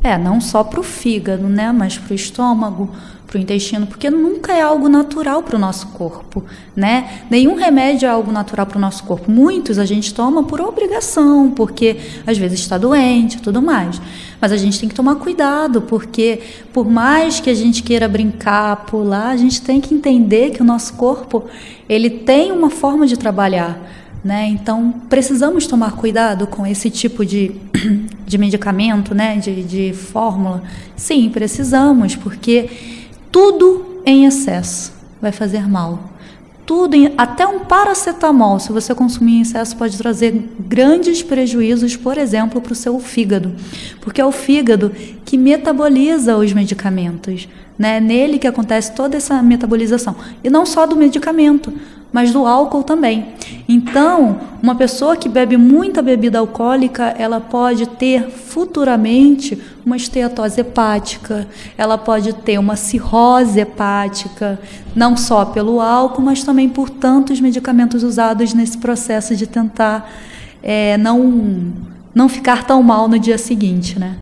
Não só para o fígado, né, mas para o estômago, para o intestino, porque nunca é algo natural para o nosso corpo, né? Nenhum remédio é algo natural para o nosso corpo. Muitos a gente toma por obrigação, porque às vezes está doente e tudo mais. Mas a gente tem que tomar cuidado, porque por mais que a gente queira brincar, pular, a gente tem que entender que o nosso corpo, ele tem uma forma de trabalhar, né? Então, precisamos tomar cuidado com esse tipo de medicamento, né? de fórmula. Sim, precisamos, porque tudo em excesso vai fazer mal. Até um paracetamol, se você consumir em excesso, pode trazer grandes prejuízos, por exemplo, para o seu fígado. Porque é o fígado que metaboliza os medicamentos, né? Nele que acontece toda essa metabolização. E não só do medicamento, mas do álcool também. Então, uma pessoa que bebe muita bebida alcoólica, ela pode ter futuramente uma esteatose hepática, ela pode ter uma cirrose hepática, não só pelo álcool, mas também por tantos medicamentos usados nesse processo de tentar não ficar tão mal no dia seguinte, né?